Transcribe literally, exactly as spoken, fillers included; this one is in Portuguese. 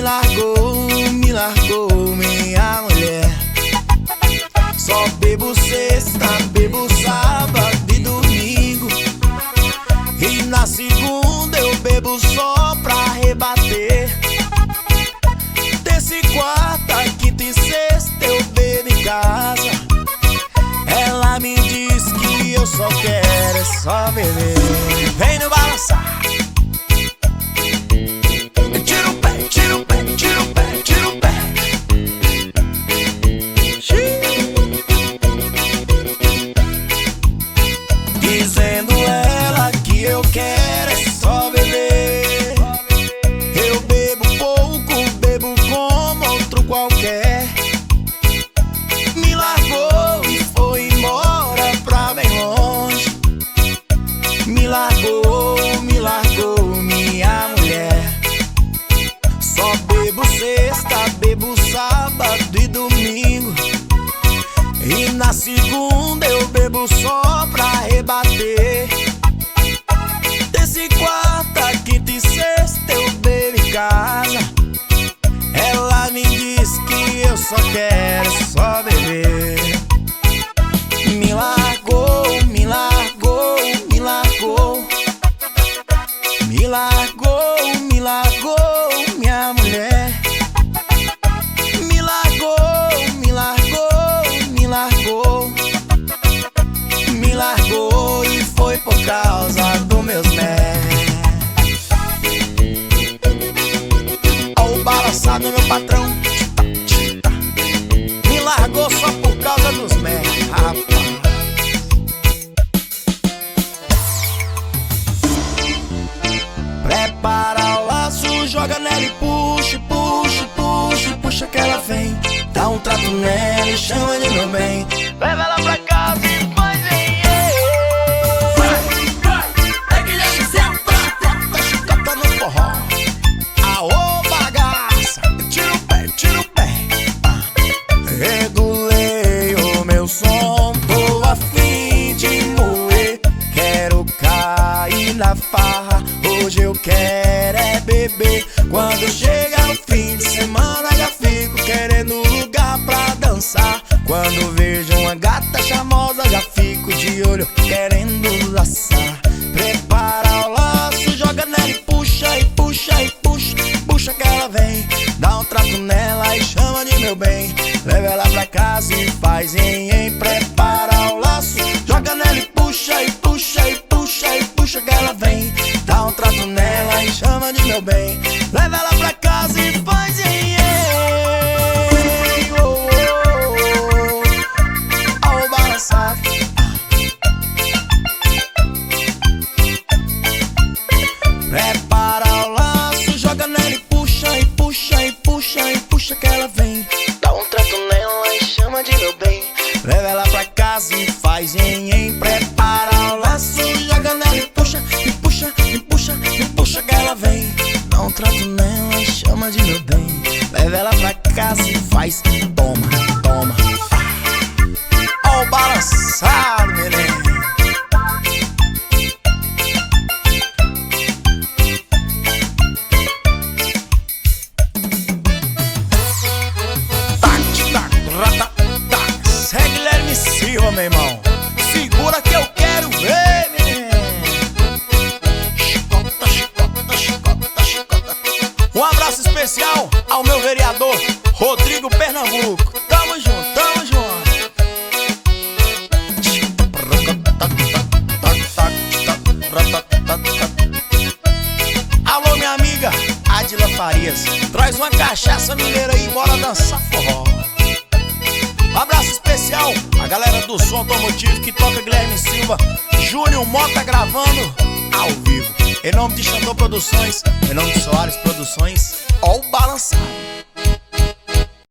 largou, me largou, minha mulher. Só bebo sexta, bebo sábado e domingo. E na segunda eu bebo só pra rebater. Terça e quarta, quinta e sexta eu bebo em casa. Ela me diz que eu só quero é só beber. Vem no balançar. Tira o pé, tira o pé, tira o pé, tira o pé. Dizendo ela que eu quero é só beber. Eu bebo pouco, bebo como outro qualquer. Me largou e foi embora pra bem longe. Me largou, me largou, minha mulher. Só bebo sexta, bebo sábado e domingo. E na segunda eu bebo só pra rebater. Terça e quarta, quinta e sexta eu bebo em casa. Ela me diz que eu só quero só beber. Me largou, me largou, me largou. Me largou, me largou, minha mulher. Me largou, me largou, me largou. Me largou e foi por causa dos meus mé. Ó o balançado, meu patrão. Me largou só por causa dos mé, rapaz. Prepara o laço, joga nela e puxa, puxa, puxa, puxa que ela vem. Dá um trato nela e chama de meu bem. Leva ela pra casa e faz em é que já chicota, chicota no forró. Aô bagaça, tira o pé, tira o pé. ah. Regulei o meu som, tô a fim de moer. Quero cair na farra, hoje eu quero é beber. Quando chega o fim de semana já fico querendo lugar pra dançar. Quando vejo uma gata charmosa já fico de olho querendo laçar. Prepara o laço, joga nela e puxa, e puxa, e puxa, puxa que ela vem. Dá um trato nela e chama de meu bem. Leva ela pra casa e faz em, em. Prepara o laço, joga nela e puxa, e puxa, e puxa, e puxa que ela vem. Dá um trato nela e chama de meu bem. Leva ela pra casa e faz em, em. Oh, oh, oh, oh, oh, balançado. Prepara o laço, joga nela e puxa, e puxa, e puxa, e puxa que ela vem. Dá um trato nela e chama de meu bem. Leva ela pra casa e faz em, em. Prepara o laço, joga nela e puxa, e puxa, e puxa, e puxa que ela vem. Dá um trato nela e chama de meu bem. Leva ela pra casa e faz, toma, toma. Ó o balançado, menino. Segue Guilherme Silva, meu irmão. Segura que eu quero ver, menino. Chicota, chicota, chicota, chicota. Um abraço especial ao meu vereador Rodrigo Pernambuco. Tamo junto, tamo junto. Alô, minha amiga Adila Farias, traz uma cachaça mineira aí, bora dançar forró. Um abraço especial a galera do som automotivo que toca Guilherme Silva, Júnior Mota gravando ao vivo. Em nome de Xandô Produções, em nome de Soares Produções, ó o balançado.